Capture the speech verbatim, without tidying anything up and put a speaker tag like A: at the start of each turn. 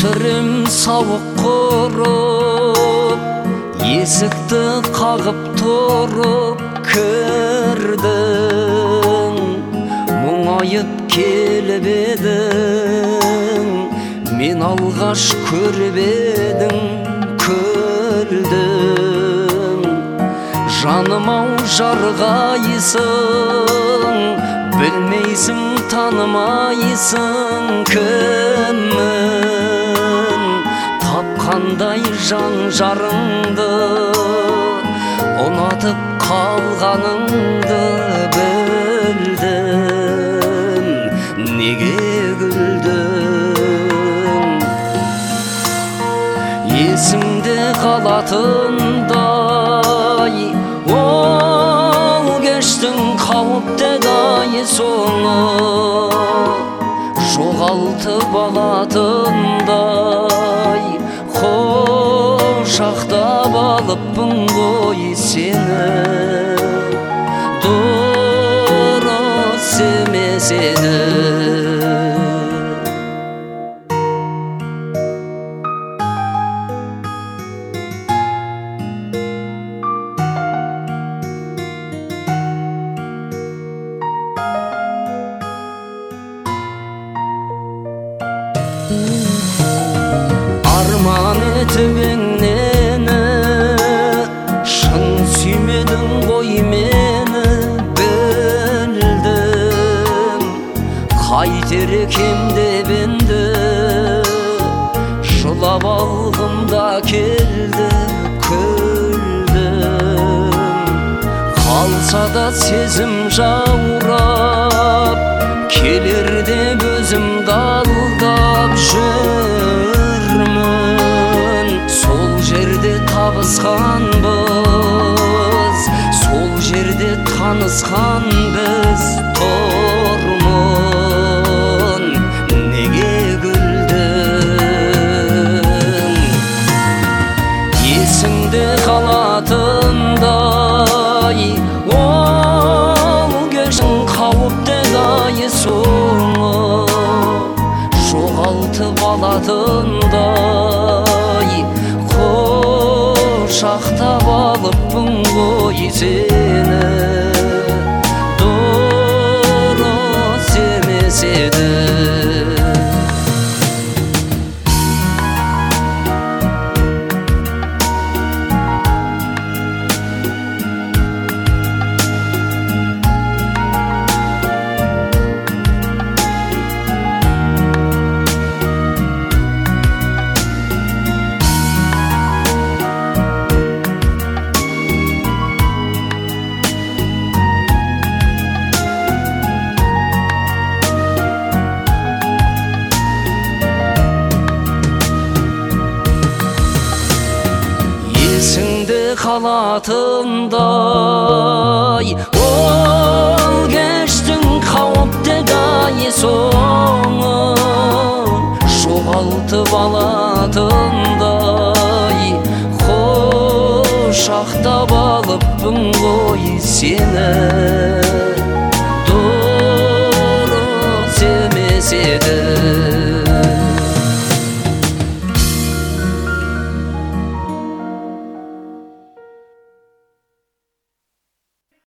A: Көтерем сауық құрып, есікті қағып тұрып кірдің. Мұңайып келіп едің, мен алғаш көріп едің, күлдің. Жаным-ау жарғайсың, білмейсің, танымайсың кіммін. Тапқандай жан жарыңды, ұнатып қалғаныңды білдім. Неге күлдің? Есімде қалатындай ол кештің қауіпті-ай соңы, жоғалтып алатындай құшақтап алыппын ғой сені. Дұрыс емес еді. Арман етіп еңнені, шын сүймедің ғой мені, білдім. Қайтер екем деп енді, жылап алғымда келді, күлдім. Қалса да сезім жаурап, келер деп өзімді алдап жүрмін. Сол жерде табысқанбыз, сол жерде танысқан біз, тұрмын. Неге күлдің? Есіңде қалатындай ол кештің қауіпті-ай соңы, жоғалтып алатындай құшақтап алыппын ғой сені. Дұрыс емес еді. Есіңде қалатындай ол кештің қауіпті-ай соңы, жоғалтып алатындай құшақтап алыппын ғой сені.